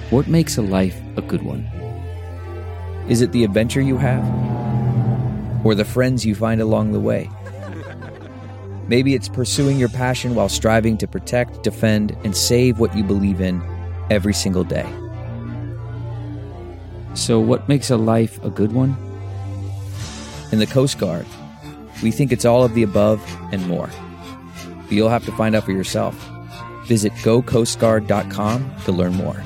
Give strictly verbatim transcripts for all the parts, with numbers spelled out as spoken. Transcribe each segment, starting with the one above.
What makes a life a good one? Is it the adventure you have? Or the friends you find along the way? Maybe it's pursuing your passion while striving to protect, defend, and save what you believe in every single day. So what makes a life a good one? In the Coast Guard, we think it's all of the above and more. But you'll have to find out for yourself. Visit go coast guard dot com to learn more.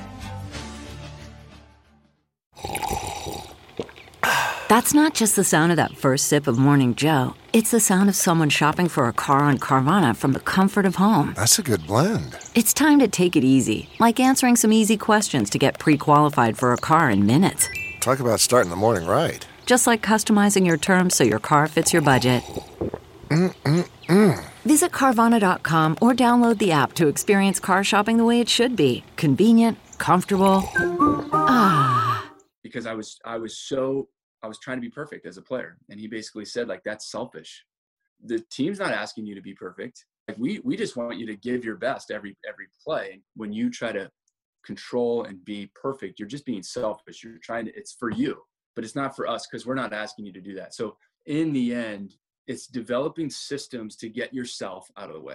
That's not just the sound of that first sip of Morning Joe. It's the sound of someone shopping for a car on Carvana from the comfort of home. That's a good blend. It's time to take it easy, like answering some easy questions to get pre-qualified for a car in minutes. Talk about starting the morning right. Just like customizing your terms so your car fits your budget. Mm-mm-mm. Visit Carvana dot com or download the app to experience car shopping the way it should be. Convenient, comfortable. Ah. Because I was, I was so... I was trying to be perfect as a player. And he basically said, like, that's selfish. The team's not asking you to be perfect. Like, we, we just want you to give your best every, every play. And when you try to control and be perfect, you're just being selfish. You're trying to, it's for you, but it's not for us because we're not asking you to do that. So in the end, it's developing systems to get yourself out of the way.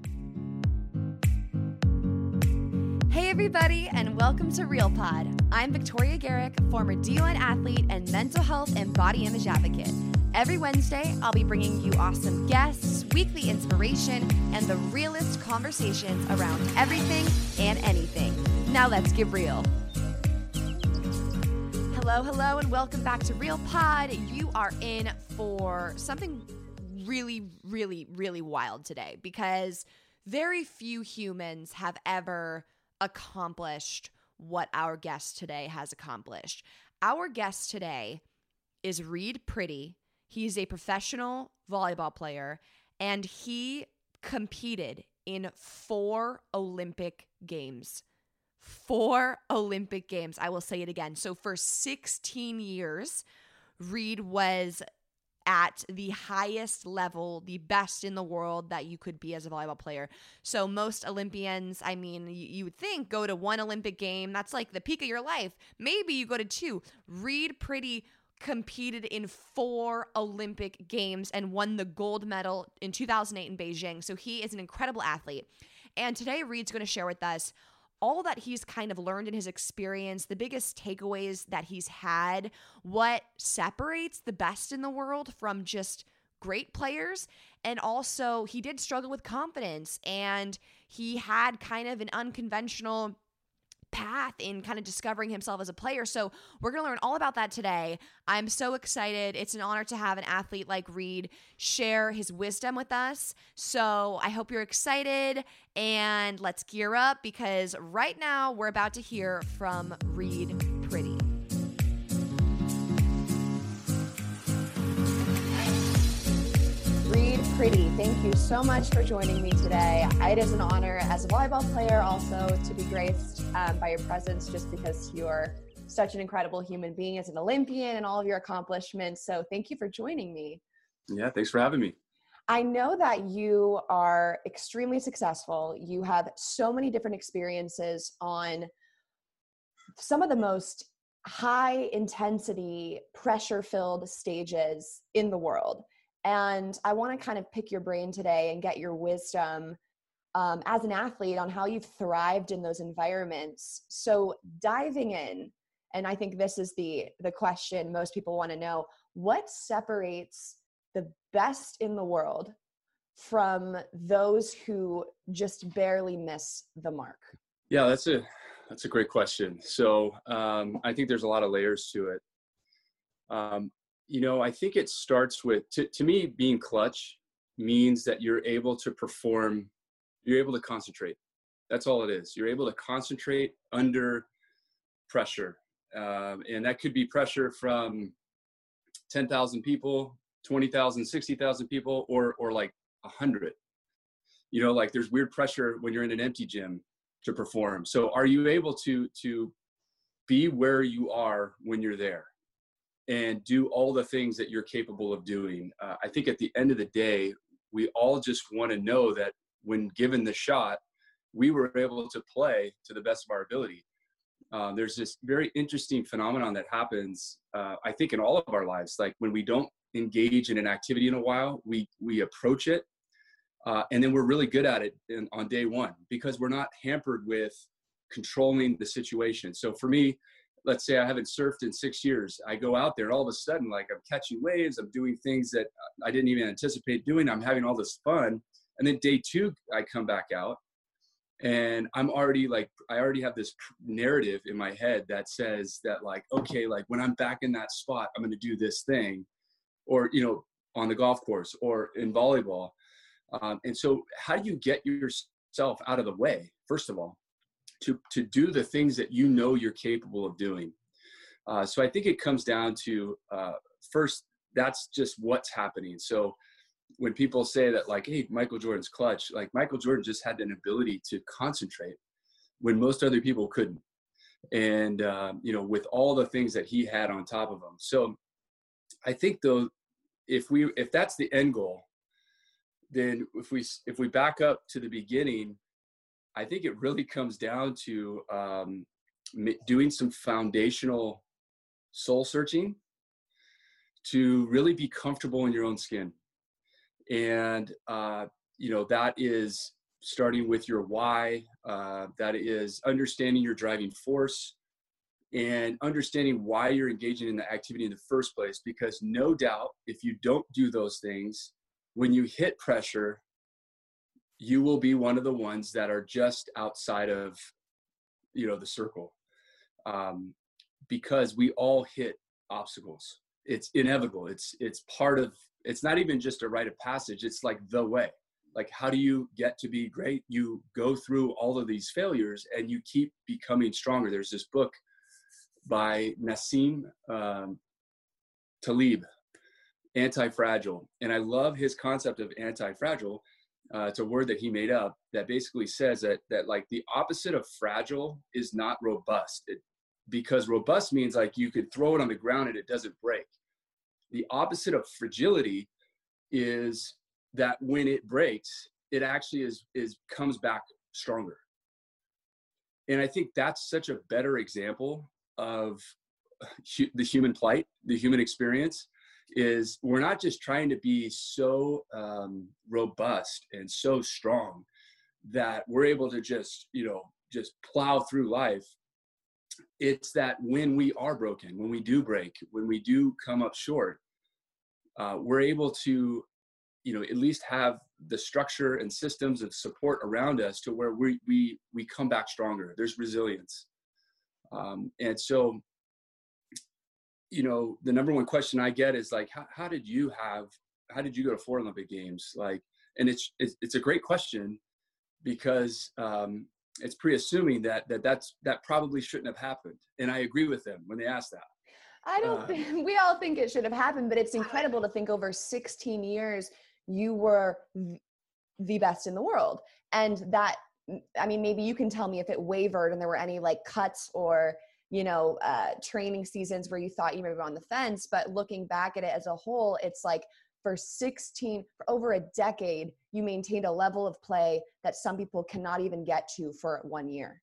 Hey everybody, and welcome to Real Pod. I'm Victoria Garrick, former D one athlete and mental health and body image advocate. Every Wednesday, I'll be bringing you awesome guests, weekly inspiration, and the realest conversations around everything and anything. Now let's get real. Hello, hello, and welcome back to Real Pod. You are in for something really, really, really wild today because very few humans have ever accomplished what our guest today has accomplished. Our guest today is Reid Priddy. He's a professional volleyball player, and he competed in four Olympic Games. Four Olympic Games. I will say it again. So for sixteen years, Reid was at the highest level, the best in the world that you could be as a volleyball player. So most Olympians, I mean, you, you would think go to one Olympic game. That's like the peak of your life. Maybe you go to two. Reid Priddy competed in four Olympic Games and won the gold medal in two thousand eight in Beijing. So he is an incredible athlete. And today Reid's going to share with us all that he's kind of learned in his experience, the biggest takeaways that he's had, what separates the best in the world from just great players. And also, he did struggle with confidence, and he had kind of an unconventional path in kind of discovering himself as a player. So we're going to learn all about that today. I'm so excited. It's an honor to have an athlete like Reid share his wisdom with us. So I hope you're excited, and let's gear up because right now we're about to hear from Reid Priddy. Reid Priddy, thank you so much for joining me today. It is an honor as a volleyball player also to be graced um, by your presence just because you're such an incredible human being as an Olympian and all of your accomplishments. So thank you for joining me. Yeah, thanks for having me. I know that you are extremely successful. You have so many different experiences on some of the most high intensity, pressure-filled stages in the world. And I want to kind of pick your brain today and get your wisdom um, as an athlete on how you've thrived in those environments. So diving in, and I think this is the, the question most people want to know, what separates the best in the world from those who just barely miss the mark? Yeah, that's a, that's a great question. So um, I think there's a lot of layers to it. Um, You know, I think it starts with, to, to me, being clutch means that you're able to perform, you're able to concentrate. That's all it is. You're able to concentrate under pressure. Um, and that could be pressure from ten thousand people, twenty thousand, sixty thousand people, or or like one hundred. You know, like there's weird pressure when you're in an empty gym to perform. So are you able to to be where you are when you're there? And do all the things that you're capable of doing. Uh, I think at the end of the day, we all just want to know that when given the shot, we were able to play to the best of our ability. Uh, there's this very interesting phenomenon that happens, uh, I think, in all of our lives. Like when we don't engage in an activity in a while, we we approach it, uh, and then we're really good at it in, on day one because we're not hampered with controlling the situation. So for me, let's say I haven't surfed in six years. I go out there and all of a sudden, like I'm catching waves, I'm doing things that I didn't even anticipate doing. I'm having all this fun. And then day two, I come back out and I'm already like, I already have this narrative in my head that says that like, okay, like when I'm back in that spot, I'm going to do this thing, or, you know, on the golf course or in volleyball. Um, and so how do you get yourself out of the way, first of all, to, to do the things that you know you're capable of doing? Uh, so I think it comes down to, uh, first, that's just what's happening. So when people say that like, hey, Michael Jordan's clutch, like Michael Jordan just had an ability to concentrate when most other people couldn't. And, um, you know, with all the things that he had on top of him. So I think though, if we, if that's the end goal, then if we, if we back up to the beginning, I think it really comes down to um, doing some foundational soul searching to really be comfortable in your own skin. And, uh, you know, that is starting with your why, uh, that is understanding your driving force and understanding why you're engaging in the activity in the first place. Because no doubt, if you don't do those things, when you hit pressure, you will be one of the ones that are just outside of, you know, the circle. Um, because we all hit obstacles. It's inevitable. It's, it's part of, it's not even just a rite of passage. It's like the way. Like, how do you get to be great? You go through all of these failures and you keep becoming stronger. There's this book by Nassim um, Taleb, Anti-Fragile. And I love his concept of anti-fragile. Uh, it's a word that he made up that basically says that, that like the opposite of fragile is not robust. It, because robust means like you could throw it on the ground and it doesn't break. The opposite of fragility is that when it breaks, it actually is, is comes back stronger. And I think that's such a better example of hu- the human plight, the human experience, is we're not just trying to be so um, robust and so strong that we're able to just, you know, just plow through life. It's that when we are broken, when we do break, when we do come up short, uh, we're able to, you know, at least have the structure and systems of support around us to where we we we come back stronger. There's resilience. Um, and so, you know, the number one question I get is like, how, how did you have, how did you go to four Olympic Games? Like, and it's, it's, it's a great question because um, it's pre-assuming that, that that's, that probably shouldn't have happened. And I agree with them when they ask that. I don't uh, think, we all think it should have happened, but it's incredible to think over sixteen years, you were the best in the world. And that, I mean, maybe you can tell me if it wavered and there were any like cuts or, you know, uh, training seasons where you thought you may be on the fence, but looking back at it as a whole, it's like for sixteen, for over a decade, you maintained a level of play that some people cannot even get to for one year.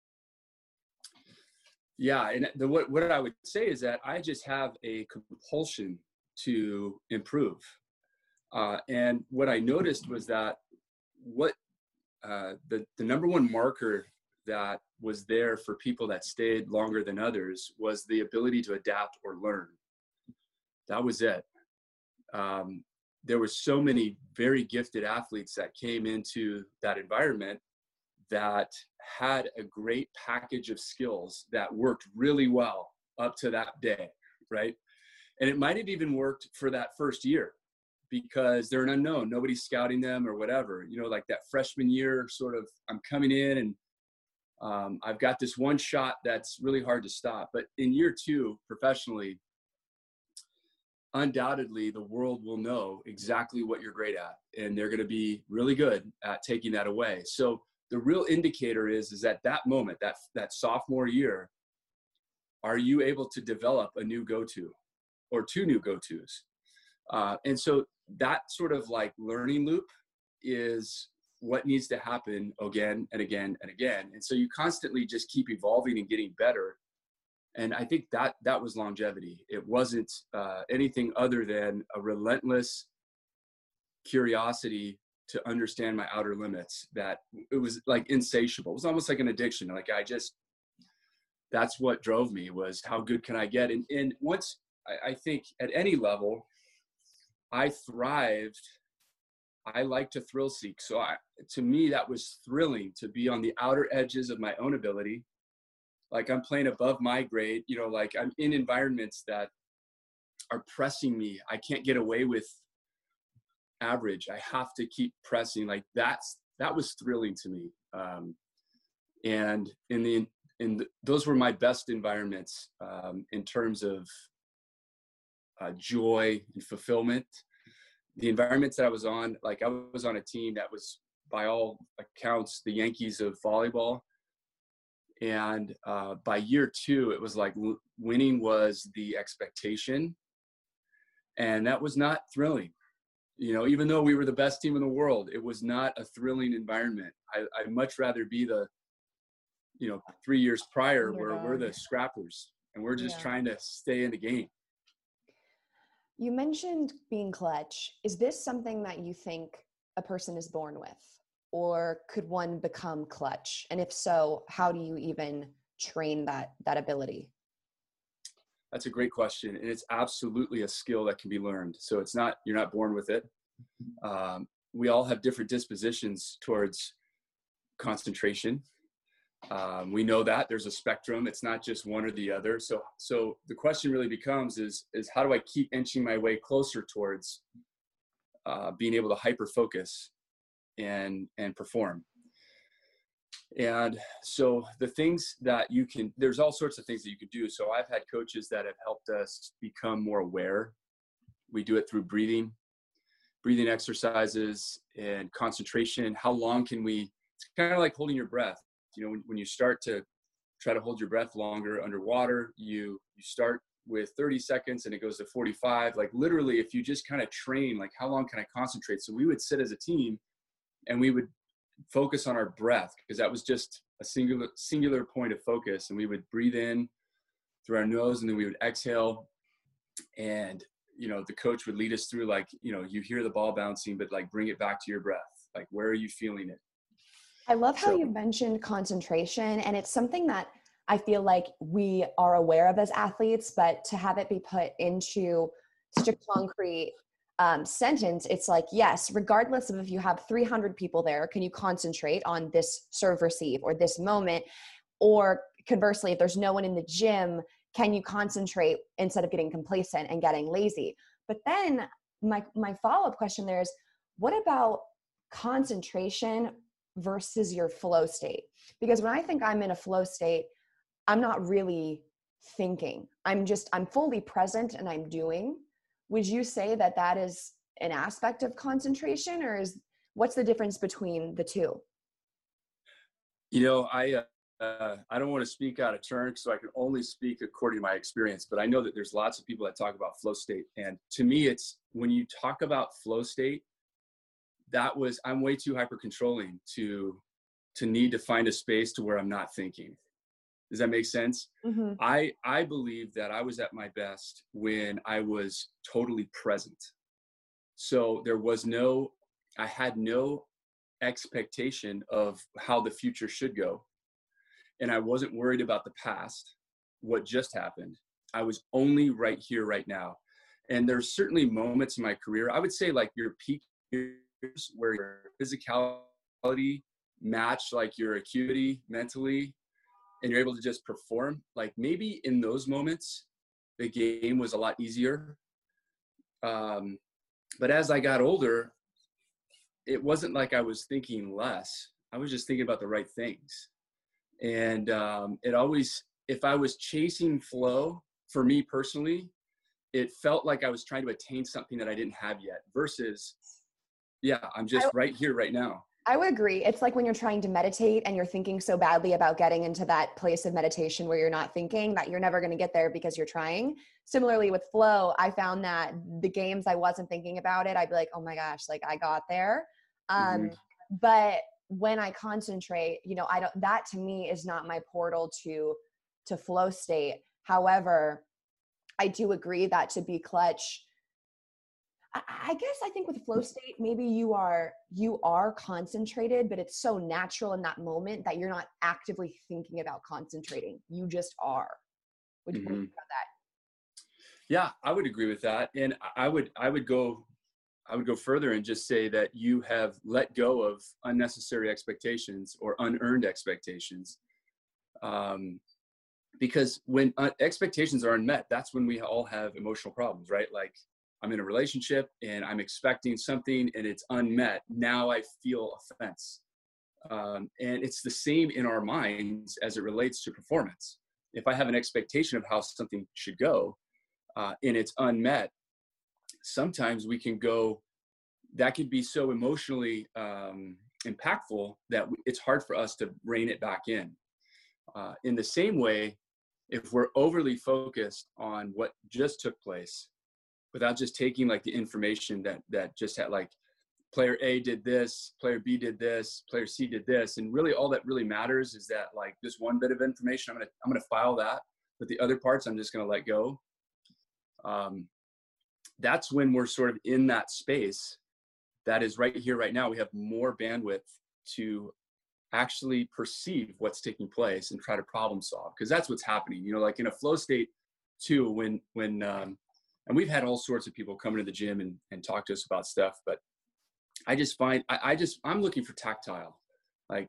Yeah. And the, what, what I would say is that I just have a compulsion to improve. Uh, and what I noticed was that what uh, the, the number one marker that was there for people that stayed longer than others was the ability to adapt or learn. That was it. Um, there were so many very gifted athletes that came into that environment that had a great package of skills that worked really well up to that day, right? And it might have even worked for that first year because they're an unknown, nobody's scouting them or whatever, you know, like that freshman year sort of, I'm coming in and Um, I've got this one shot that's really hard to stop. But in year two, professionally, undoubtedly, the world will know exactly what you're great at. And they're going to be really good at taking that away. So the real indicator is, is at that moment, that, that sophomore year, are you able to develop a new go-to or two new go-tos? Uh, and so that sort of like learning loop is what needs to happen again and again and again. And so you constantly just keep evolving and getting better. And I think that that was longevity. It wasn't uh, anything other than a relentless curiosity to understand my outer limits, that it was like insatiable. It was almost like an addiction. Like I just, that's what drove me, was how good can I get? And, and once I, I think at any level, I thrived. I like to thrill seek. So I, to me, that was thrilling to be on the outer edges of my own ability. Like I'm playing above my grade, you know, like I'm in environments that are pressing me. I can't get away with average. I have to keep pressing. Like that's, that was thrilling to me. Um, and in the, in the, those were my best environments um, in terms of uh, joy and fulfillment. The environments that I was on, like I was on a team that was by all accounts, the Yankees of volleyball. And uh, by year two, it was like w- winning was the expectation. And that was not thrilling. You know, even though we were the best team in the world, it was not a thrilling environment. I, I'd much rather be the, you know, three years prior where we're the scrappers and we're just yeah. trying to stay in the game. You mentioned being clutch. Is this something that you think a person is born with? Or could one become clutch? And if so, how do you even train that that ability? That's a great question. And it's absolutely a skill that can be learned. So it's not, you're not born with it. Um, we all have different dispositions towards concentration. Um, we know that there's a spectrum. It's not just one or the other. So, so the question really becomes is, is how do I keep inching my way closer towards uh, being able to hyper focus and, and perform. And so the things that you can, there's all sorts of things that you can do. So I've had coaches that have helped us become more aware. We do it through breathing, breathing exercises and concentration. How long can we, it's kind of like holding your breath. You know, when, when you start to try to hold your breath longer underwater, you, you start with thirty seconds and it goes to forty-five. Like literally, if you just kind of train, like how long can I concentrate? So we would sit as a team and we would focus on our breath, because that was just a singular singular point of focus. And we would breathe in through our nose and then we would exhale. And, you know, the coach would lead us through, like, you know, you hear the ball bouncing, but like bring it back to your breath. Like, where are you feeling it? I love how So, you mentioned concentration, and it's something that I feel like we are aware of as athletes, but to have it be put into such a concrete um, sentence, it's like, yes, regardless of if you have three hundred people there, can you concentrate on this serve receive or this moment? Or conversely, if there's no one in the gym, can you concentrate instead of getting complacent and getting lazy? But then my, my follow-up question there is, what about concentration versus your flow state? Because when I think I'm in a flow state, I'm not really thinking. I'm just, I'm fully present and I'm doing. Would you say that that is an aspect of concentration, or is, what's the difference between the two? you know, I, uh, uh, I don't want to speak out of turn, so I can only speak according to my experience, but I know that there's lots of people that talk about flow state. And to me, it's when you talk about flow state, that was, I'm way too hyper controlling to, to need to find a space to where I'm not thinking. Does that make sense? Mm-hmm. I, I believe that I was at my best when I was totally present. So there was no, I had no expectation of how the future should go. And I wasn't worried about the past, what just happened. I was only right here, right now. And there's certainly moments in my career, I would say like your peak years where your physicality matched like your acuity mentally, and you're able to just perform. Like maybe in those moments, the game was a lot easier. Um, but as I got older, it wasn't like I was thinking less. I was just thinking about the right things. And um, it always, if I was chasing flow, for me personally, it felt like I was trying to attain something that I didn't have yet versus, yeah, I'm just I, right here, right now. I would agree. It's like when you're trying to meditate and you're thinking so badly about getting into that place of meditation where you're not thinking, that you're never going to get there because you're trying. Similarly with flow, I found that the games I wasn't thinking about it, I'd be like, oh my gosh, like I got there. Um, mm-hmm. but when I concentrate, you know, I don't, that to me is not my portal to, to flow state. However, I do agree that to be clutch, I, I guess I think with flow state, maybe you are, you are concentrated, but it's so natural in that moment that you're not actively thinking about concentrating. You just are. Would you Mm-hmm. think about that? Yeah, I would agree with that. And I would, I would go, I would go further and just say that you have let go of unnecessary expectations or unearned expectations. Um, because when uh, expectations are unmet, that's when we all have emotional problems, right? Like I'm in a relationship and I'm expecting something and it's unmet. Now I feel offense. Um, and it's the same in our minds as it relates to performance. If I have an expectation of how something should go, uh, and it's unmet, sometimes we can go, that could be so emotionally um, impactful that it's hard for us to rein it back in. Uh, in the same way, if we're overly focused on what just took place without just taking like the information that, that just had like player A did this, player B did this, player C did this. And really all that really matters is that like this one bit of information, I'm going to, I'm going to file that, but the other parts, I'm just going to let go. Um, that's when we're sort of in that space that is right here, right now. We have more bandwidth to actually perceive what's taking place and try to problem solve, because that's what's happening. You know, like in a flow state too, when, when, um, and we've had all sorts of people come into the gym and, and talk to us about stuff, but I just find, I, I just, I'm looking for tactile. Like,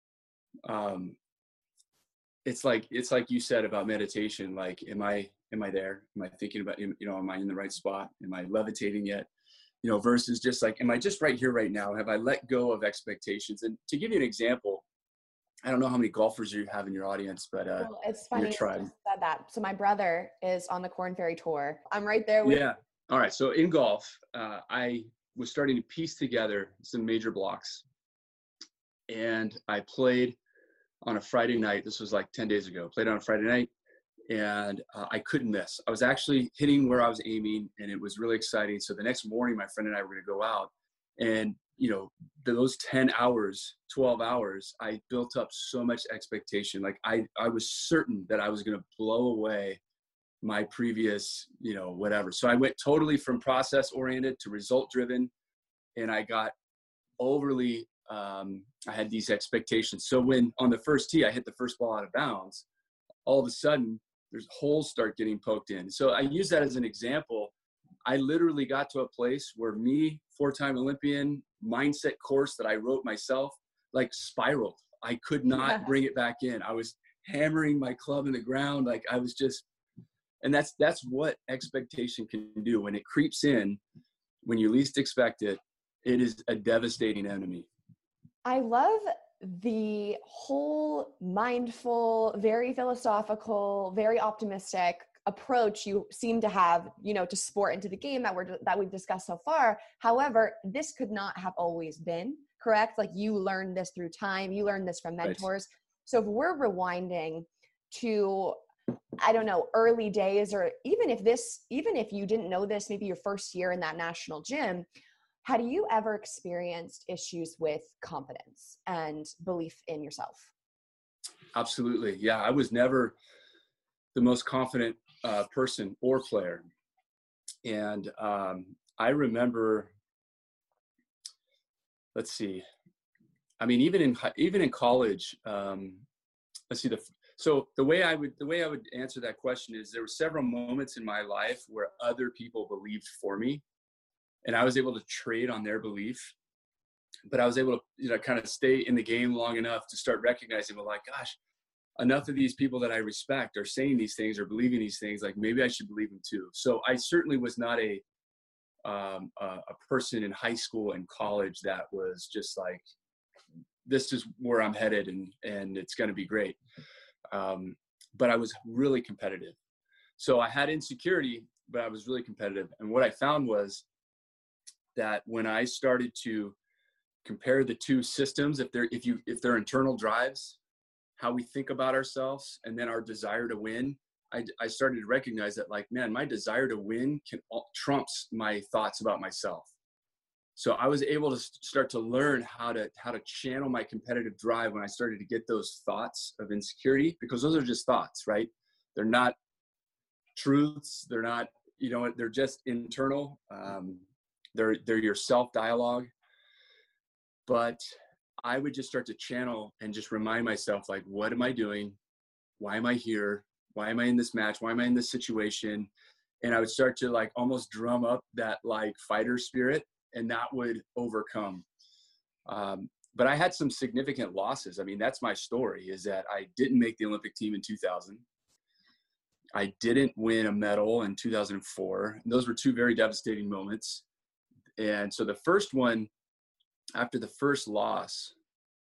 um, it's like, it's like you said about meditation. Like, am I, am I there? Am I thinking about, you know, am I in the right spot? Am I levitating yet? You know, versus just like, am I just right here, right now? Have I let go of expectations? And to give you an example, I don't know how many golfers you have in your audience, but uh, Well, it's funny your you tribe. just said that. So my brother is on the Corn Ferry Tour. I'm right there with Yeah. All right. So in golf, uh, I was starting to piece together some major blocks, and I played on a Friday night. This was like ten days ago. Played on a Friday night, and uh, I couldn't miss. I was actually hitting where I was aiming, and it was really exciting. So the next morning, my friend and I were going to go out, and you know, those ten hours, twelve hours, I built up so much expectation. Like I, I was certain that I was going to blow away my previous, you know, whatever. So I went totally from process oriented to result driven, and I got overly, um, I had these expectations. So when on the first tee, I hit the first ball out of bounds, all of a sudden there's holes start getting poked in. So I use that as an example. I literally got to a place where me, four-time Olympian, mindset course that I wrote myself, like spiraled. I could not Yeah. bring it back in. I was hammering my club in the ground. Like I was just, and that's, that's what expectation can do. When it creeps in, when you least expect it, it is a devastating enemy. I love the whole mindful, very philosophical, very optimistic approach you seem to have, you know, to sport into the game that we're that we've discussed so far. However, this could not have always been, correct? Like you learned this through time, you learned this from mentors. Right. So if we're rewinding to, I don't know, early days, or even if this, even if you didn't know this, maybe your first year in that national gym, had you ever experienced issues with confidence and belief in yourself? Absolutely. Yeah. I was never the most confident uh, person or player. And um, I remember, let's see, I mean, even in, even in college, um, let's see the, so the way I would, the way I would answer that question is there were several moments in my life where other people believed for me, and I was able to trade on their belief, but I was able to, you know, kind of stay in the game long enough to start recognizing, well, like, gosh, enough of these people that I respect are saying these things or believing these things. Like maybe I should believe them too. So I certainly was not a, um, a, a person in high school and college that was just like, this is where I'm headed and, and it's going to be great. Um, but I was really competitive. So I had insecurity, but I was really competitive. And what I found was that when I started to compare the two systems, if they're, if you, if they're internal drives, how we think about ourselves, and then our desire to win, I, I started to recognize that, like, man, my desire to win can trumps my thoughts about myself. So I was able to start to learn how to how to channel my competitive drive when I started to get those thoughts of insecurity, because those are just thoughts, right? They're not truths. They're not, you know, they're just internal. Um, they're they're your self-dialogue. But I would just start to channel and just remind myself, like, what am I doing? Why am I here? Why am I in this match? Why am I in this situation? And I would start to like almost drum up that like fighter spirit, and that would overcome. Um, but I had some significant losses. I mean, that's my story, is that I didn't make the Olympic team in two thousand. I didn't win a medal in two thousand four. Those were two very devastating moments. And so the first one, after the first loss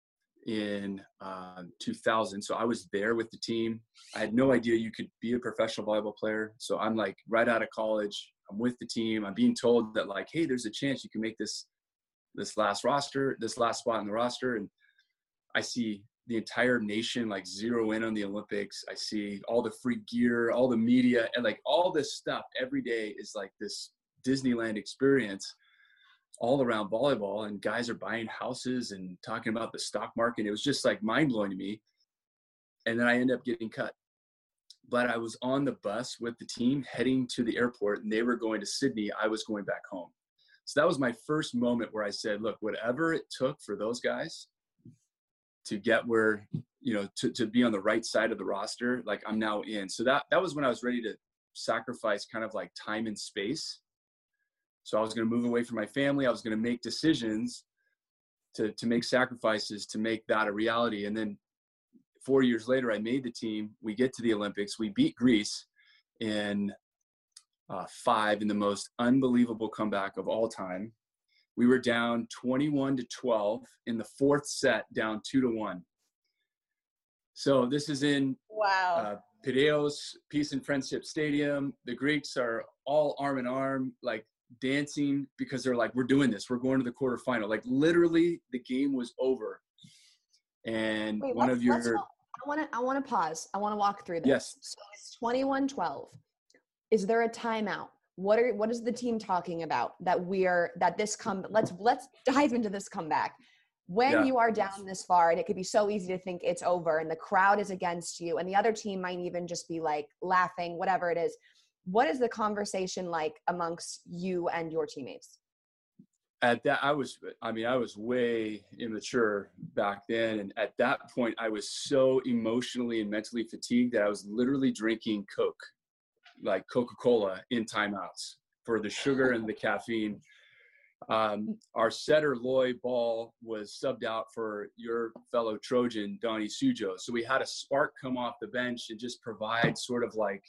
in uh, two thousand, so I was there with the team. I had no idea you could be a professional volleyball player. So I'm like right out of college. I'm with the team. I'm being told that like, hey, there's a chance you can make this this last roster, this last spot in the roster. And I see the entire nation like zero in on the Olympics. I see all the free gear, all the media, and like all this stuff every day is like this Disneyland experience all around volleyball, and guys are buying houses and talking about the stock market. It was just like mind blowing to me. And then I ended up getting cut. But I was on the bus with the team heading to the airport, and they were going to Sydney. I was going back home. So that was my first moment where I said, look, whatever it took for those guys to get where, you know, to, to be on the right side of the roster, like I'm now in. So that, that was when I was ready to sacrifice kind of like time and space. So I was going to move away from my family. I was going to make decisions to, to make sacrifices to make that a reality. And then four years later, I made the team. We get to the Olympics. We beat Greece in uh, five in the most unbelievable comeback of all time. We were down twenty-one to twelve in the fourth set, down two to one. So this is in Wow. uh, Piraeus Peace and Friendship Stadium. The Greeks are all arm in arm, like dancing, because they're like, we're doing this. We're going to the quarterfinal. Like literally the game was over. And Wait, one let's, of your, let's go. I want to, I want to pause. I want to walk through this. Yes. So it's twenty-one twelve. Is there a timeout? What are, what is the team talking about that we're, that this come, let's, let's dive into this comeback. When Yeah. you are down this far, and it could be so easy to think it's over and the crowd is against you and the other team might even just be like laughing, whatever it is. What is the conversation like amongst you and your teammates? At that, I was, I mean, I was way immature back then. And at that point, I was so emotionally and mentally fatigued that I was literally drinking Coke, like Coca-Cola in timeouts for the sugar and the caffeine. Um, our setter, Loy Ball, was subbed out for your fellow Trojan, Donnie Sujo. So we had a spark come off the bench and just provide sort of like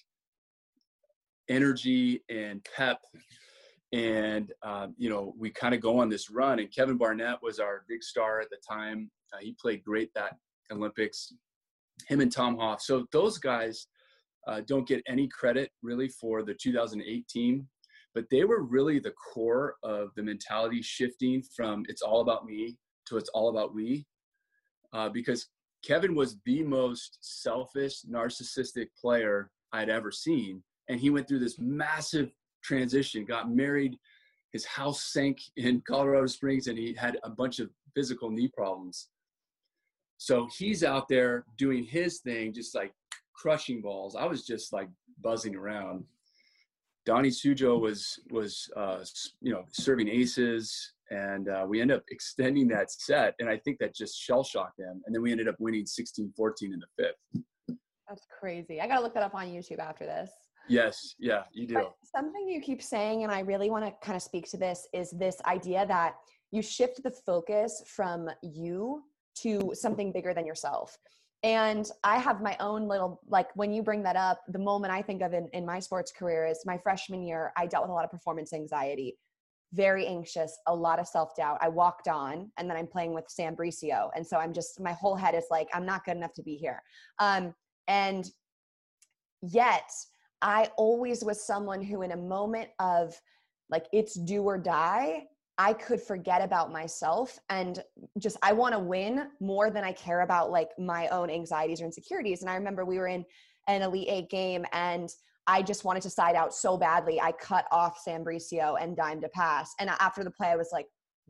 energy and pep. And, um, you know, we kind of go on this run, and Kevin Barnett was our big star at the time. Uh, he played great that Olympics, him and Tom Hoff. So those guys uh, don't get any credit really for the two thousand eight team, but they were really the core of the mentality shifting from it's all about me to it's all about we, uh, because Kevin was the most selfish, narcissistic player I'd ever seen. And he went through this massive transition, got married, his house sank in Colorado Springs, and he had a bunch of physical knee problems. So he's out there doing his thing, just like crushing balls. I was just like buzzing around. Donnie Sujo was, was uh, you know, serving aces, and uh, we ended up extending that set, and I think that just shell-shocked them. And then we ended up winning sixteen fourteen in the fifth. That's crazy. I got to look that up on YouTube after this. Yes. Yeah, you do. But something you keep saying, and I really want to kind of speak to this, is this idea that you shift the focus from you to something bigger than yourself. And I have my own little, like when you bring that up, the moment I think of in, in my sports career is my freshman year, I dealt with a lot of performance anxiety, very anxious, a lot of self-doubt. I walked on, and then I'm playing with Sam Bricio. And so I'm just, my whole head is like, I'm not good enough to be here. Um, and yet, I always was someone who in a moment of like, it's do or die, I could forget about myself and just, I want to win more than I care about like my own anxieties or insecurities. And I remember we were in an Elite Eight game and I just wanted to side out so badly. I cut off Sam Bricio and dimed a pass. And after the play, I was like,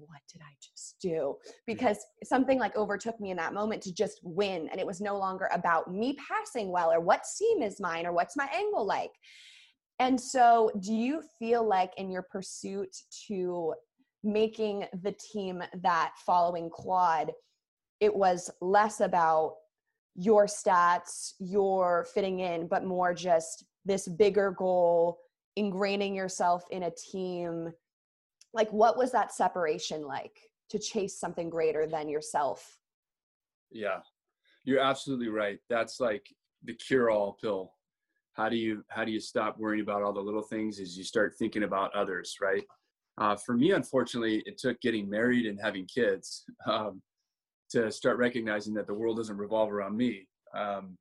what did I just do? Because something like overtook me in that moment to just win. And it was no longer about me passing well or what seam is mine or what's my angle like. And so do you feel like in your pursuit to making the team that following Claude, it was less about your stats, your fitting in, but more just this bigger goal, ingraining yourself in a team? Like, what was that separation like to chase something greater than yourself? Yeah, you're absolutely right. That's like the cure-all pill. How do you, how do you stop worrying about all the little things as you start thinking about others, right? Uh, for me, unfortunately, it took getting married and having kids um, to start recognizing that the world doesn't revolve around me. Um,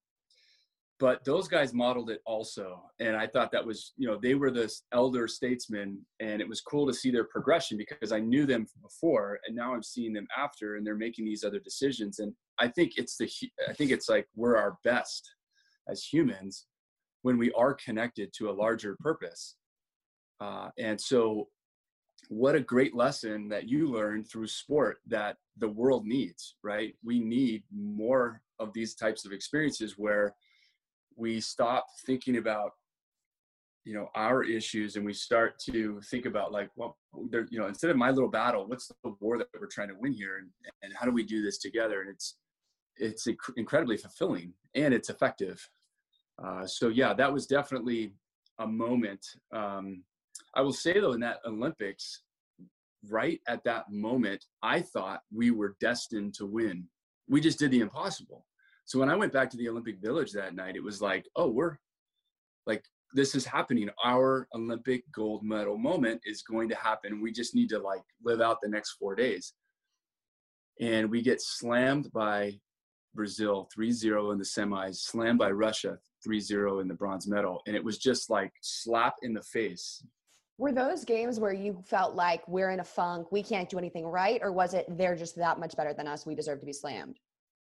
but those guys modeled it also. And I thought that was, you know, they were the elder statesmen, and it was cool to see their progression because I knew them before and now I'm seeing them after, and they're making these other decisions. And I think it's the, I think it's like we're our best as humans when we are connected to a larger purpose. Uh, and so what a great lesson that you learned through sport that the world needs, right? We need more of these types of experiences where we stop thinking about, you know, our issues and we start to think about like, well, there, you know, instead of my little battle, what's the war that we're trying to win here? And, and how do we do this together? And it's, it's inc- incredibly fulfilling and it's effective. Uh, so yeah, that was definitely a moment. Um, I will say though, in that Olympics, right at that moment, I thought we were destined to win. We just did the impossible. So when I went back to the Olympic Village that night, it was like, oh, we're like, this is happening. Our Olympic gold medal moment is going to happen. We just need to like live out the next four days. And we get slammed by Brazil three zero in the semis, slammed by Russia three zero in the bronze medal. And it was just like slap in the face. Were those games where you felt like we're in a funk, we can't do anything right? Or was it they're just that much better than us, we deserve to be slammed?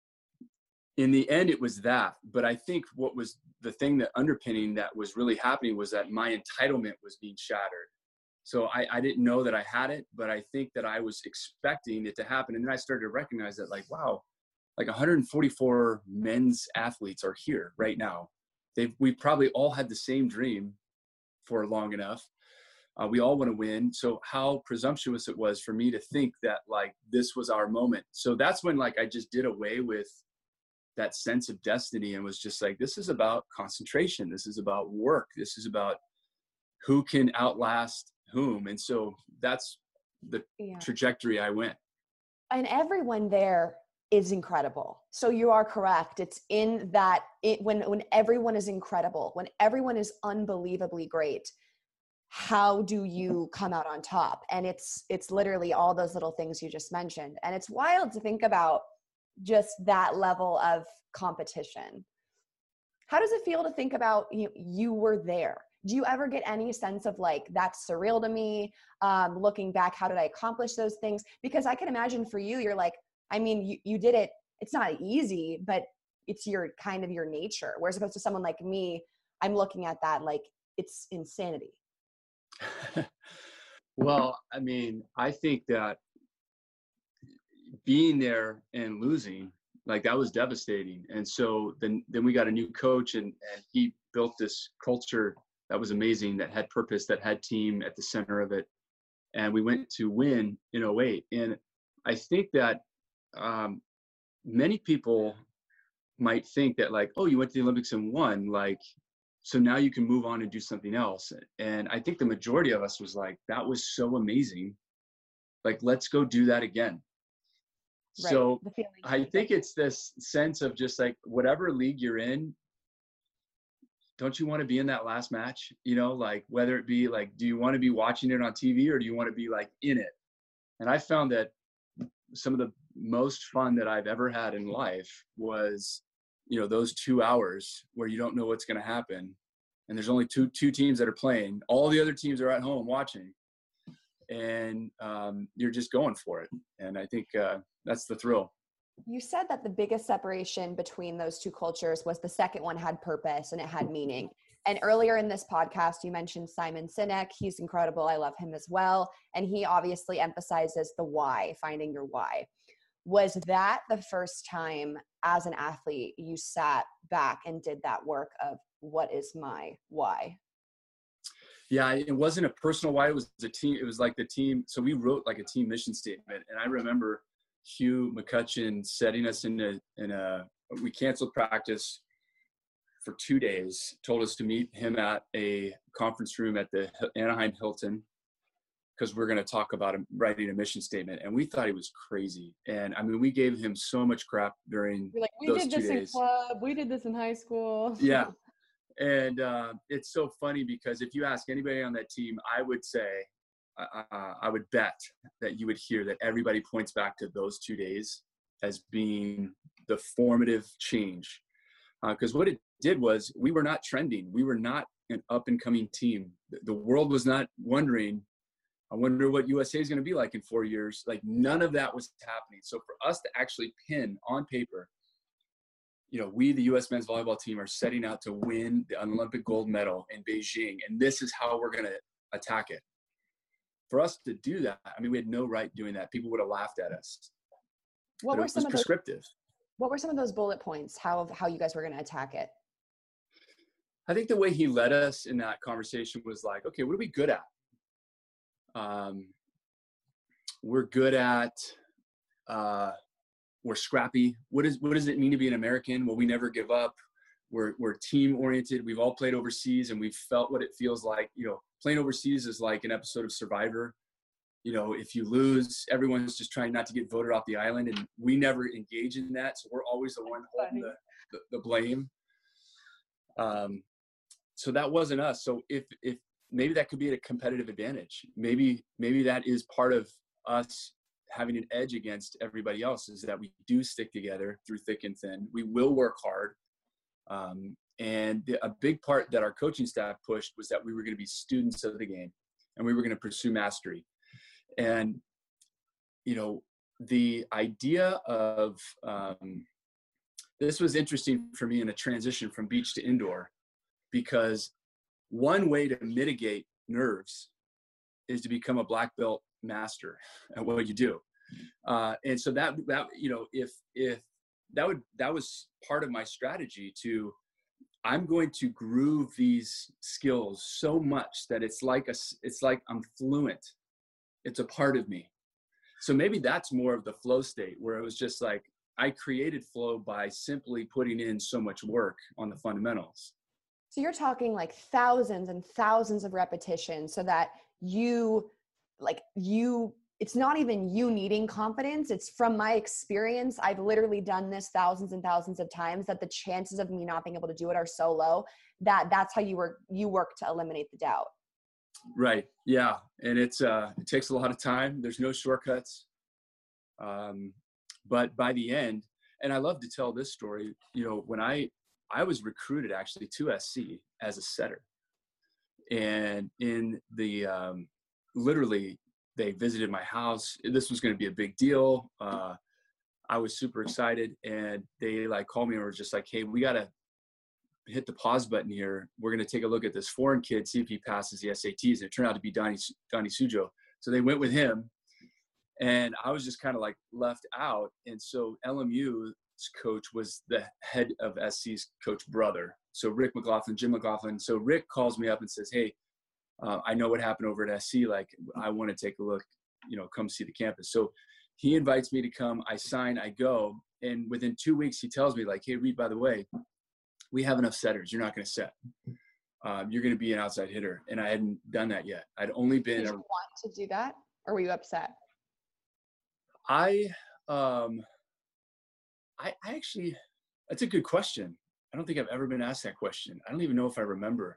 In the end, it was that. But I think what was the thing that underpinning that was really happening was that my entitlement was being shattered. So I, I didn't know that I had it, but I think that I was expecting it to happen. And then I started to recognize that like, wow, like one hundred forty-four men's athletes are here right now. They've, we probably all had the same dream for long enough. Uh, we all want to win. So how presumptuous it was for me to think that like this was our moment. So that's when like I just did away with that sense of destiny and was just like, this is about concentration. This is about work. This is about who can outlast whom. And so that's the yeah. trajectory I went. And everyone there is incredible. So you are correct. It's in that it, when, when everyone is incredible, when everyone is unbelievably great, how do you come out on top? And it's, it's literally all those little things you just mentioned. And it's wild to think about just that level of competition. How does it feel to think about you, you were there? Do you ever get any sense of like, that's surreal to me? Um, looking back, how did I accomplish those things? Because I can imagine for you, you're like, I mean, you, you did it. It's not easy, but it's your kind of your nature. Whereas opposed to someone like me, I'm looking at that like it's insanity. Well, I mean, I think that being there and losing, like that was devastating. And so then, then we got a new coach and, and he built this culture that was amazing, that had purpose, that had team at the center of it. And we went to win in oh eight. And I think that um, many people might think that like, oh, you went to the Olympics and won, like, so now you can move on and do something else. And I think the majority of us was like, that was so amazing. Like, let's go do that again. Right. So I think it's this sense of just like, whatever league you're in, don't you want to be in that last match? You know, like whether it be like, do you want to be watching it on T V or do you want to be like in it? And I found that some of the most fun that I've ever had in life was, you know, those two hours where you don't know what's going to happen. And there's only two, two teams that are playing. All the other teams are at home watching. And um, you're just going for it. And I think uh, that's the thrill. You said that the biggest separation between those two cultures was the second one had purpose and it had meaning. And earlier in this podcast, you mentioned Simon Sinek. He's incredible. I love him as well. And he obviously emphasizes the why, finding your why. Was that the first time as an athlete you sat back and did that work of what is my why? Yeah, it wasn't a personal why. It was a team. It was like the team. So we wrote like a team mission statement. And I remember Hugh McCutcheon setting us in a, in a, we canceled practice for two days, told us to meet him at a conference room at the Anaheim Hilton, because we're going to talk about him writing a mission statement. And we thought he was crazy. And I mean, we gave him so much crap during You're like, we those did two this days. in club. We did this in high school. Yeah. And uh, it's so funny because if you ask anybody on that team, I would say, uh, I would bet that you would hear that everybody points back to those two days as being the formative change. Because uh, what it did was we were not trending. We were not an up and coming team. The world was not wondering, I wonder what U S A is going to be like in four years. Like none of that was happening. So for us to actually pin on paper, you know, we, the U S men's volleyball team, are setting out to win the Olympic gold medal in Beijing. And this is how we're going to attack it. For us to do that, I mean, we had no right doing that. People would have laughed at us. What but were it some was of those, prescriptive. what were some of those bullet points? How, how you guys were going to attack it? I think the way he led us in that conversation was like, okay, what are we good at? Um, we're good at, uh, we're scrappy. What is, what does it mean to be an American? Well, we never give up. We're, we're team oriented. We've all played overseas and we've felt what it feels like. You know, playing overseas is like an episode of Survivor. You know, if you lose, everyone's just trying not to get voted off the island, and we never engage in that. So we're always the one holding the, the, the blame. Um, so that wasn't us. So if, if maybe that could be a competitive advantage, maybe, maybe that is part of us having an edge against everybody else, is that we do stick together through thick and thin. We will work hard. Um, and the, a big part that our coaching staff pushed was that we were going to be students of the game and we were going to pursue mastery. And, you know, the idea of, um, this was interesting for me in a transition from beach to indoor, because one way to mitigate nerves is to become a black belt master at what you do. Uh, and so that, that, you know, if, if that would, that was part of my strategy to, I'm going to groove these skills so much that it's like a, it's like I'm fluent. It's a part of me. So maybe that's more of the flow state, where it was just like, I created flow by simply putting in so much work on the fundamentals. So you're talking like thousands and thousands of repetitions so that you, like you, it's not even you needing confidence. It's from my experience. I've literally done this thousands and thousands of times, that the chances of me not being able to do it are so low that that's how you work, you work to eliminate the doubt. Right. Yeah. And it's, uh, it takes a lot of time. There's no shortcuts. Um, but by the end, and I love to tell this story, you know, when I, I was recruited actually to S C as a setter, and in the, um, literally they visited my house. This was going to be a big deal. Uh, I was super excited, and they like called me and were just like, hey, we got to hit the pause button here. We're going to take a look at this foreign kid, see if he passes the S A Ts. And it turned out to be Donnie, Donnie Sujo. So they went with him, and I was just kind of like left out. And so L M U's coach was the head of S C's coach brother. So Rick McLaughlin, Jim McLaughlin. So Rick calls me up and says, hey, uh, I know what happened over at S C. Like, I want to take a look, you know, come see the campus. So he invites me to come. I sign, I go. And within two weeks, he tells me like, hey, Reed, by the way, we have enough setters. You're not going to set. Um, you're going to be an outside hitter. And I hadn't done that yet. I'd only been. Did you a, want to do that, or were you upset? I, um, I, I actually, that's a good question. I don't think I've ever been asked that question. I don't even know if I remember.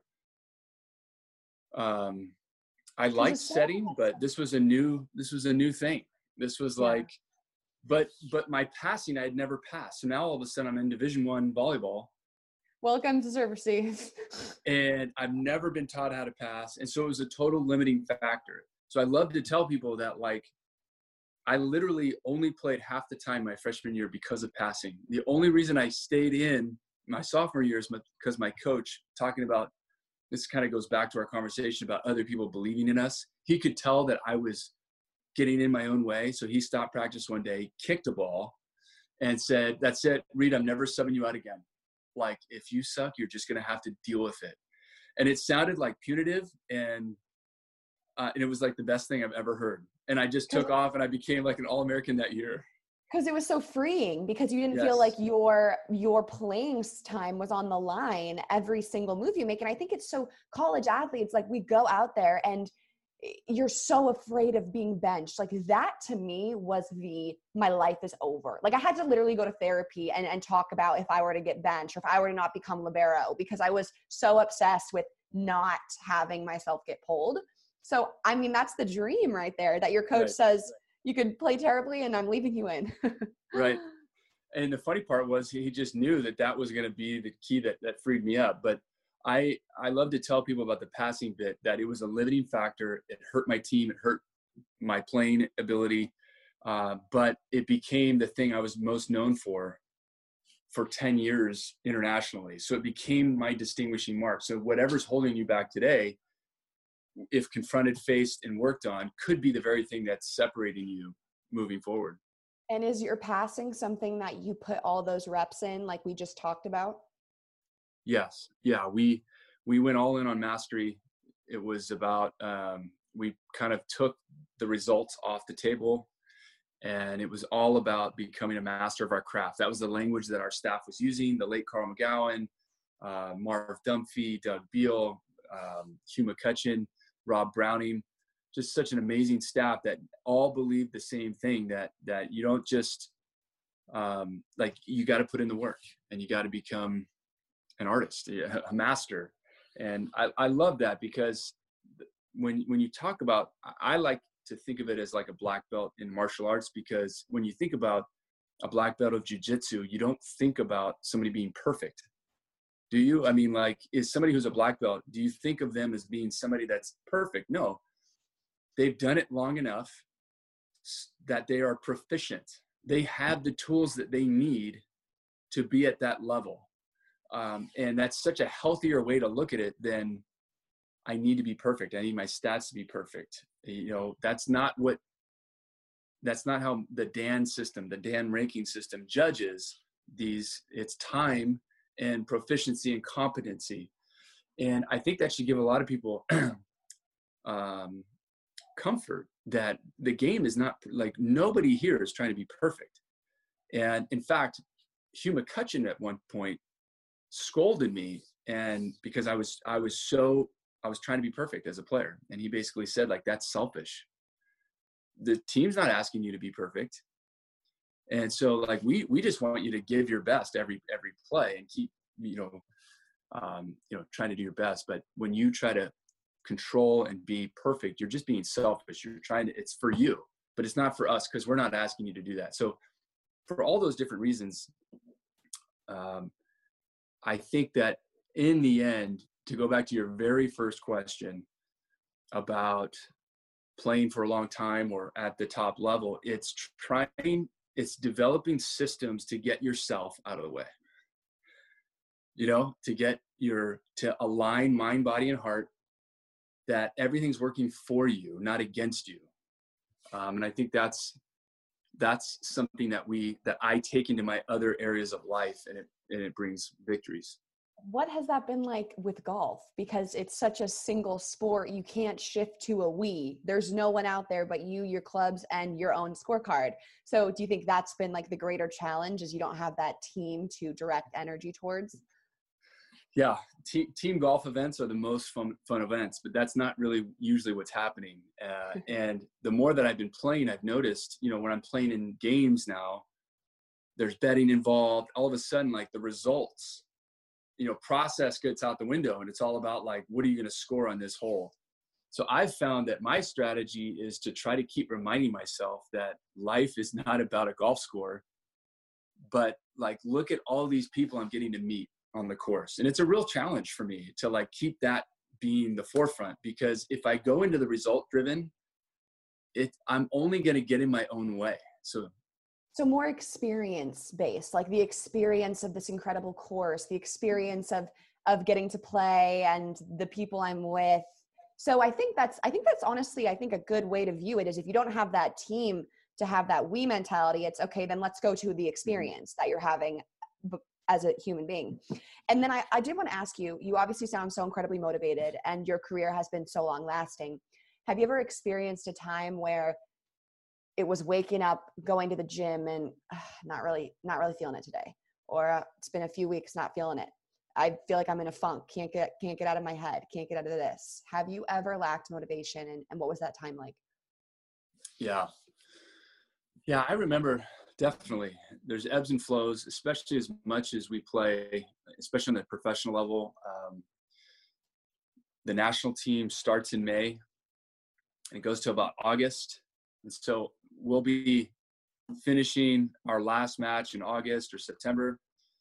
Um, I liked setting, but this was a new, this was a new thing. This was Yeah. like, but, but my passing, I had never passed. So now all of a sudden I'm in Division One volleyball. Welcome to Server Steve. And I've never been taught how to pass. And so it was a total limiting factor. So I love to tell people that, like, I literally only played half the time my freshman year because of passing. The only reason I stayed in my sophomore year is because my coach, talking about this kind of goes back to our conversation about other people believing in us. He could tell that I was getting in my own way. So he stopped practice one day, kicked a ball, and said, "That's it, Reed, I'm never subbing you out again. Like, if you suck, you're just going to have to deal with it." And it sounded like punitive, and uh, and it was like the best thing I've ever heard. And I just took off, and I became like an All-American that year. Because it was so freeing, because you didn't Yes. feel like your your playing time was on the line every single move you make. And I think it's so, college athletes, like, we go out there and you're so afraid of being benched. Like, that to me was the, my life is over. Like, I had to literally go to therapy and, and talk about if I were to get benched or if I were to not become libero, because I was so obsessed with not having myself get pulled. So, I mean, that's the dream right there, that your coach Right. says, you could play terribly and I'm leaving you in. Right. And the funny part was he just knew that that was going to be the key that, that freed me up. But I, I love to tell people about the passing bit, that it was a limiting factor. It hurt my team. It hurt my playing ability. Uh, but it became the thing I was most known for, for ten years internationally. So it became my distinguishing mark. So whatever's holding you back today, if confronted, faced, and worked on, could be the very thing that's separating you moving forward. And is your passing something that you put all those reps in, like we just talked about? Yes. Yeah. We, we went all in on mastery. It was about, um, we kind of took the results off the table, and it was all about becoming a master of our craft. That was the language that our staff was using. The late Carl McGowan, uh, Marv Dunphy, Doug Beal, um, Hugh McCutcheon, Rob Browning, just such an amazing staff that all believe the same thing, that, that you don't just, um, like, you got to put in the work, and you got to become an artist, a master. And I, I love that, because when, when you talk about, I like to think of it as like a black belt in martial arts, because when you think about a black belt of jiu-jitsu, you don't think about somebody being perfect. Do you? I mean, like, is somebody who's a black belt, do you think of them as being somebody that's perfect? No, they've done it long enough that they are proficient. They have the tools that they need to be at that level. Um, and that's such a healthier way to look at it than, I need to be perfect. I need my stats to be perfect. You know, that's not what, that's not how the Dan system, the Dan ranking system judges these. It's time and proficiency and competency. And I think that should give a lot of people um, comfort that the game is not, like, nobody here is trying to be perfect. And in fact, Hugh McCutcheon at one point scolded me, and because I was, I was so, I was trying to be perfect as a player. And he basically said, like, that's selfish. The team's not asking you to be perfect. And so, like, we, we just want you to give your best every, every play, and keep, you know, um, you know, trying to do your best. But when you try to control and be perfect, you're just being selfish. You're trying to, it's for you, but it's not for us, because we're not asking you to do that. So for all those different reasons, um, I think that in the end, to go back to your very first question about playing for a long time or at the top level, it's trying, it's developing systems to get yourself out of the way, you know, to get your, to align mind, body, and heart, that everything's working for you, not against you. Um, and I think that's, that's something that we, that I take into my other areas of life, and it, and it brings victories. What has that been like with golf? Because it's such a single sport. You can't shift to a we. There's no one out there but you, your clubs, and your own scorecard. So do you think that's been like the greater challenge, is you don't have that team to direct energy towards? Yeah. Te- team golf events are the most fun, fun events, but that's not really usually what's happening. Uh, and the more that I've been playing, I've noticed, you know, when I'm playing in games now, there's betting involved. All of a sudden, like, the results, you know, process gets out the window, and it's all about, like, what are you going to score on this hole? So I've found that my strategy is to try to keep reminding myself that life is not about a golf score, but, like, look at all these people I'm getting to meet on the course. And it's a real challenge for me to, like, keep that being the forefront, because if I go into the result driven, it, I'm only going to get in my own way. So So more experience based, like the experience of this incredible course, the experience of of getting to play and the people I'm with. So I think that's, I think that's honestly, I think a good way to view it is if you don't have that team to have that we mentality, it's okay, then let's go to the experience that you're having as a human being. And then I, I did want to ask you, you obviously sound so incredibly motivated and your career has been so long lasting. Have you ever experienced a time where it was waking up, going to the gym and uh, not really, not really feeling it today? Or uh, it's been a few weeks, not feeling it. I feel like I'm in a funk. Can't get, can't get out of my head. Can't get out of this. Have you ever lacked motivation? And, and what was that time like? Yeah. Yeah. I remember definitely there's ebbs and flows, especially as much as we play, especially on the professional level. Um, the national team starts in May and it goes to about August. And so we'll be finishing our last match in August or September.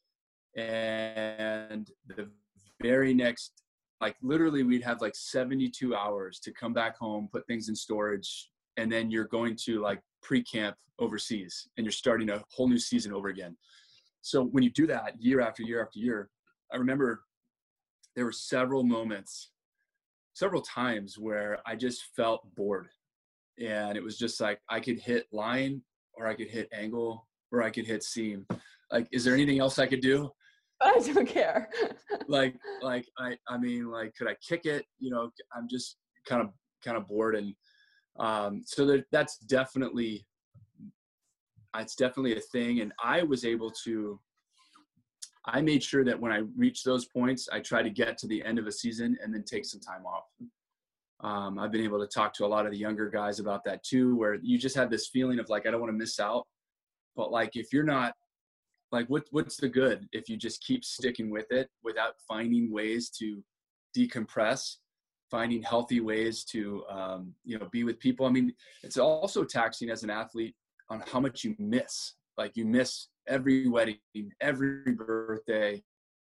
And the very next, like literally we'd have like seventy-two hours to come back home, put things in storage. And then you're going to like pre-camp overseas and you're starting a whole new season over again. So when you do that year after year after year, I remember there were several moments, several times where I just felt bored. And it was just like, I could hit line or I could hit angle or I could hit seam. Like, is there anything else I could do? I don't care. like, like, I, I mean, like, could I kick it? You know, I'm just kind of, kind of bored. And um, so there, that's definitely, it's definitely a thing. And I was able to, I made sure that when I reached those points, I tried to get to the end of a season and then take some time off. Um, I've been able to talk to a lot of the younger guys about that too, where you just have this feeling of like, I don't want to miss out. But like, if you're not, like, what what's the good if you just keep sticking with it without finding ways to decompress, finding healthy ways to, um, you know, be with people. I mean, it's also taxing as an athlete on how much you miss. Like you miss every wedding, every birthday.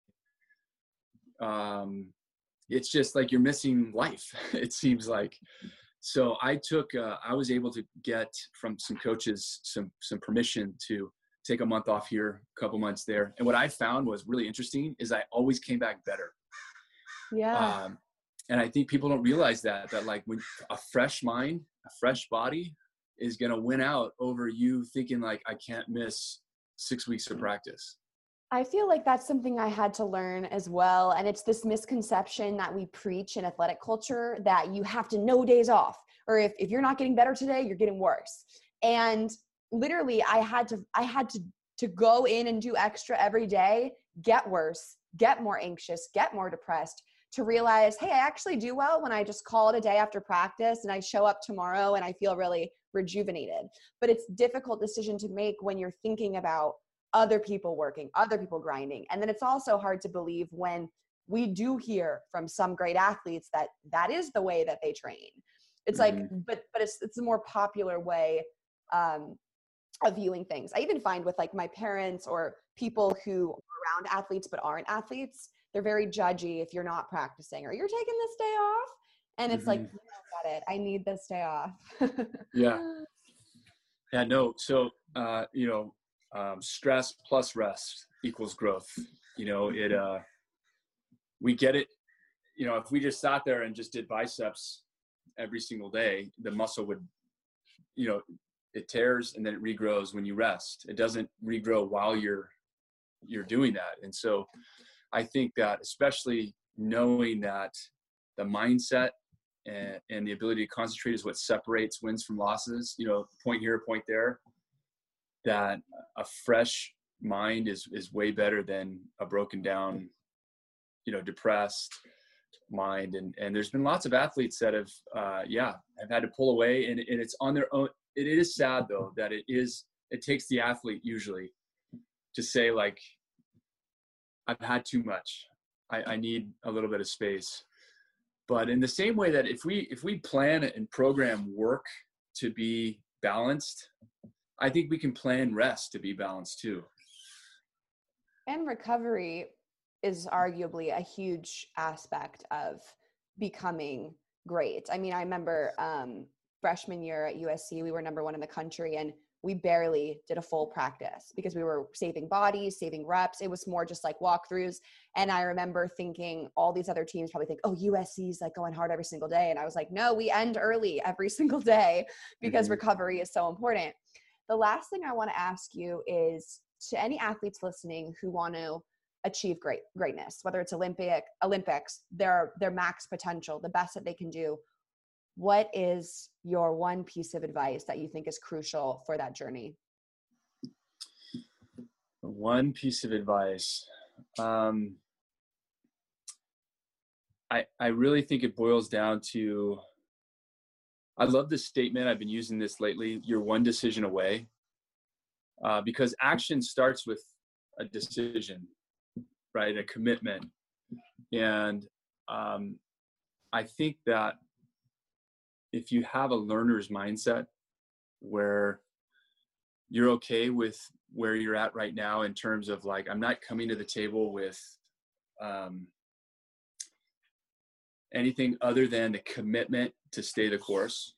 Um, it's just like you're missing life, it seems like. So I took, uh, I was able to get from some coaches some some permission to take a month off here, a couple months there. And what I found was really interesting is I always came back better. Yeah. Um, and I think people don't realize that, that like when a fresh mind, a fresh body is going to win out over you thinking like, I can't miss six weeks of practice. I feel like that's something I had to learn as well. And it's this misconception that we preach in athletic culture that you have to no days off, or if, if you're not getting better today, you're getting worse. And literally I had to, I had to, to go in and do extra every day, get worse, get more anxious, get more depressed, to realize, hey, I actually do well when I just call it a day after practice and I show up tomorrow and I feel really rejuvenated. But it's a difficult decision to make when you're thinking about other people working, other people grinding. And then it's also hard to believe when we do hear from some great athletes that that is the way that they train. It's mm-hmm. like, but, but it's, it's a more popular way um, of viewing things. I even find with like my parents or people who are around athletes but aren't athletes, they're very judgy if you're not practicing or you're taking this day off. And it's mm-hmm. like, I got it. I need this day off. yeah. Yeah, no. So, uh, you know, um, stress plus rest equals growth. You know, it, uh, we get it. You know, if we just sat there and just did biceps every single day, the muscle would, you know, it tears and then it regrows when you rest. It doesn't regrow while you're, you're doing that. And so I think that especially knowing that the mindset and, and the ability to concentrate is what separates wins from losses, you know, point here, point there, that a fresh mind is, is way better than a broken down, you know, depressed mind. And, and there's been lots of athletes that have, uh, yeah, have had to pull away, and, and it's on their own. It is sad though, that it is, it takes the athlete usually to say like, I've had too much. I, I need a little bit of space. But in the same way that if we, if we plan and program work to be balanced, I think we can plan rest to be balanced too. And recovery is arguably a huge aspect of becoming great. I mean, I remember um, freshman year at U S C, we were number one in the country, and we barely did a full practice because we were saving bodies, saving reps. It was more just like walkthroughs. And I remember thinking all these other teams probably think, oh, U S C's like going hard every single day. And I was like, no, we end early every single day because mm-hmm. recovery is so important. The last thing I want to ask you is, to any athletes listening who want to achieve great greatness, whether it's Olympic, Olympics, their, their max potential, the best that they can do, what is your one piece of advice that you think is crucial for that journey? One piece of advice. Um, I, I really think it boils down to, I love this statement. I've been using this lately. You're one decision away. Uh, because action starts with a decision, right? A commitment. And um, I think that if you have a learner's mindset where you're okay with where you're at right now in terms of like, I'm not coming to the table with um, anything other than the commitment to stay the course.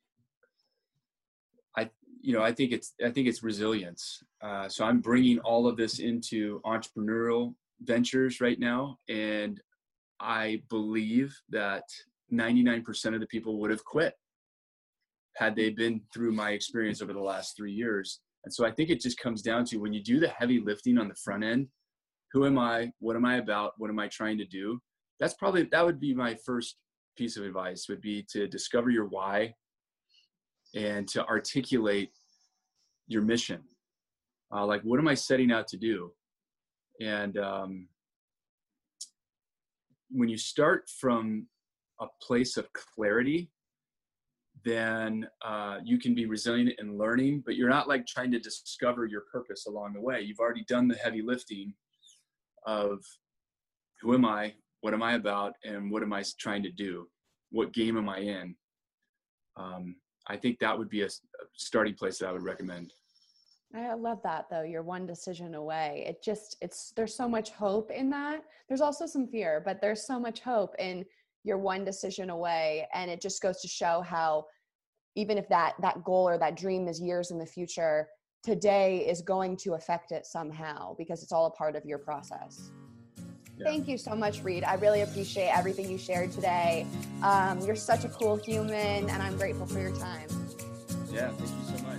I, you know, I think it's, I think it's resilience. Uh, so I'm bringing all of this into entrepreneurial ventures right now. And I believe that ninety-nine percent of the people would have quit had they been through my experience over the last three years. And so I think it just comes down to, when you do the heavy lifting on the front end, who am I? What am I about? What am I trying to do? That's probably, that would be my first piece of advice, would be to discover your why and to articulate your mission. Uh, like, what am I setting out to do? And um, when you start from a place of clarity, then uh, you can be resilient in learning, but you're not like trying to discover your purpose along the way. You've already done the heavy lifting of who am I, what am I about, and what am I trying to do? What game am I in? Um, I think that would be a, a starting place that I would recommend. I love that though. You're one decision away. It just, it's, there's so much hope in that. There's also some fear, but there's so much hope in you're one decision away. And it just goes to show how, even if that, that goal or that dream is years in the future, today is going to affect it somehow because it's all a part of your process. Yeah. Thank you so much, Reed. I really appreciate everything you shared today. Um, you're such a cool human, and I'm grateful for your time. Yeah, thank you so much.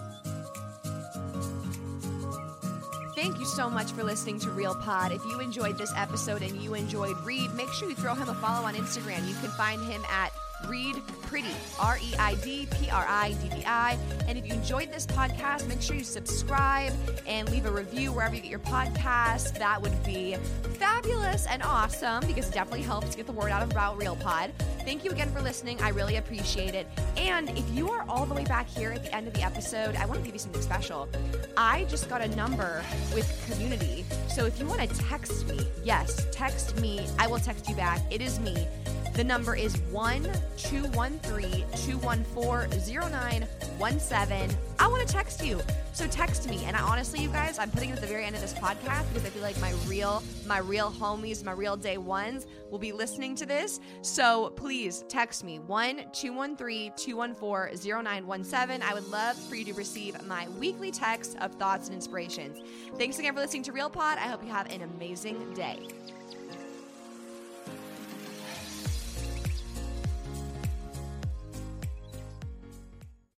Thank you so much for listening to Real Pod. If you enjoyed this episode and you enjoyed Reed, make sure you throw him a follow on Instagram. You can find him at Reed Priddy, R E I D P R I D D I. And if you enjoyed this podcast, make sure you subscribe and leave a review wherever you get your podcasts. That would be fabulous and awesome because it definitely helps get the word out about Real Pod. Thank you again for listening. I really appreciate it. And if you are all the way back here at the end of the episode, I want to give you something special. I just got a number with Community. So if you want to text me, yes, text me. I will text you back. It is me. The number is one two one three, two one four, zero nine one seven. I want to text you. So text me. And I honestly, you guys, I'm putting it at the very end of this podcast because I feel like my real, my real homies, my real day ones will be listening to this. So please text me one two one three, two one four, zero nine one seven. I would love for you to receive my weekly text of thoughts and inspirations. Thanks again for listening to Real Pod. I hope you have an amazing day.